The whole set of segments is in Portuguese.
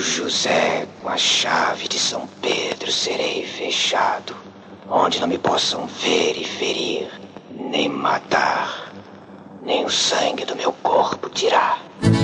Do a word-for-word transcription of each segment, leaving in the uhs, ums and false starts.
José, com a chave de São Pedro serei fechado, onde não me possam ver e ferir, nem matar, nem o sangue do meu corpo tirar.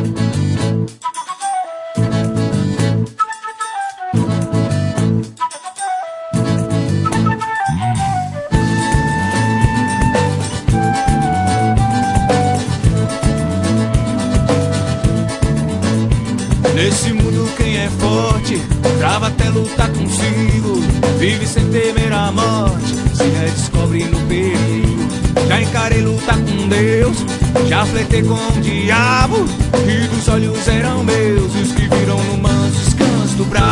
Nesse mundo quem é forte, trava até lutar consigo, vive sem temer a morte, se redescobre no perigo. Já encarei lutar com Deus, já flertei com o diabo, e dos olhos eram meus os que viram no manso descanso do bravo.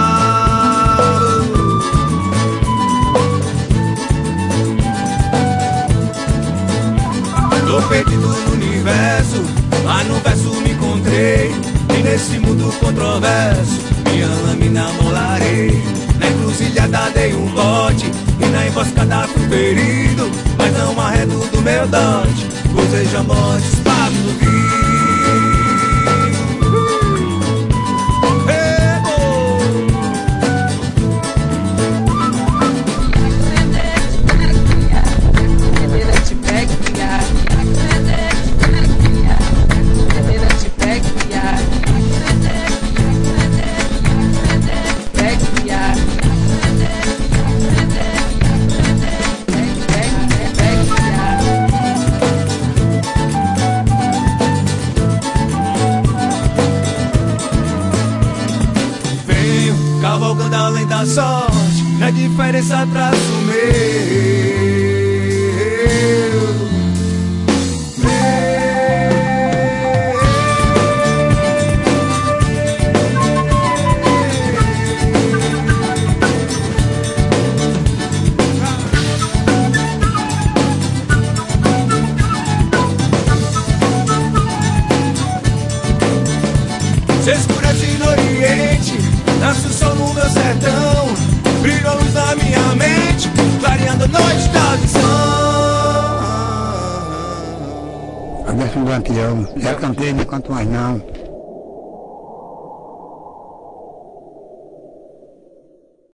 Tô perdido no universo, lá no verso me encontrei. E nesse mundo controverso, minha lâmina molarei. Na encruzilhada dei um bote, e na emboscada fui ferido, mas não arredo do meu dote, gozejo a morte, espada do rio. Cavalgando além da sorte, na diferença traço meu. Se escurece no oriente, nasce o sol no meu sertão, brilha a luz na minha mente, clareando a noite da visão. Anderson do Lampião, já cantei, não canto mais não.